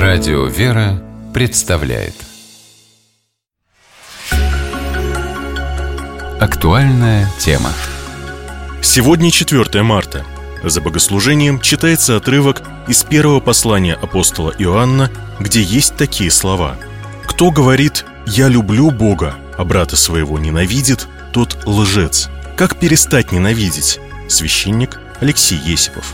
Радио «Вера» представляет актуальная тема. Сегодня 4 марта. За богослужением читается отрывок из первого послания апостола Иоанна, где есть такие слова: «Кто говорит «я люблю Бога», а брата своего ненавидит, тот лжец». Как перестать ненавидеть?» Священник Алексей Есипов.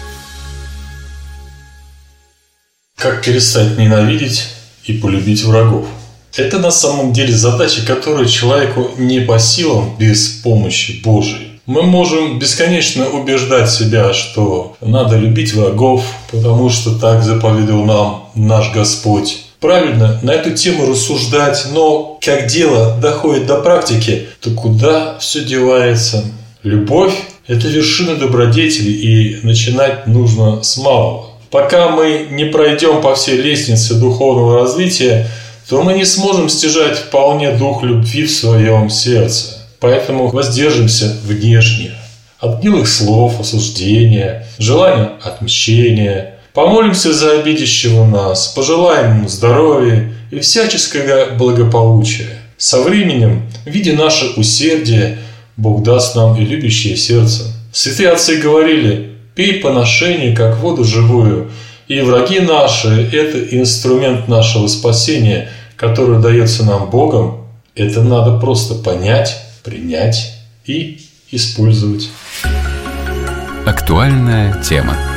Как перестать ненавидеть и полюбить врагов? Это на самом деле задача, которую человеку не по силам без помощи Божией. Мы можем бесконечно убеждать себя, что надо любить врагов, потому что так заповедовал нам наш Господь. Правильно на эту тему рассуждать, но как дело доходит до практики, то куда все девается? Любовь – это вершина добродетели, и начинать нужно с малого. Пока мы не пройдем по всей лестнице духовного развития, то мы не сможем стяжать вполне дух любви в своем сердце. Поэтому воздержимся внешне от гнилых слов, осуждения, желания отмщения. Помолимся за обидящего нас, пожелаем ему здоровья и всяческого благополучия. Со временем, видя наше усердие, Бог даст нам и любящее сердце. Святые отцы говорили: «Пей поношение, как воду живую», и враги наши – это инструмент нашего спасения, который дается нам Богом. Это надо просто понять, принять и использовать. Актуальная тема.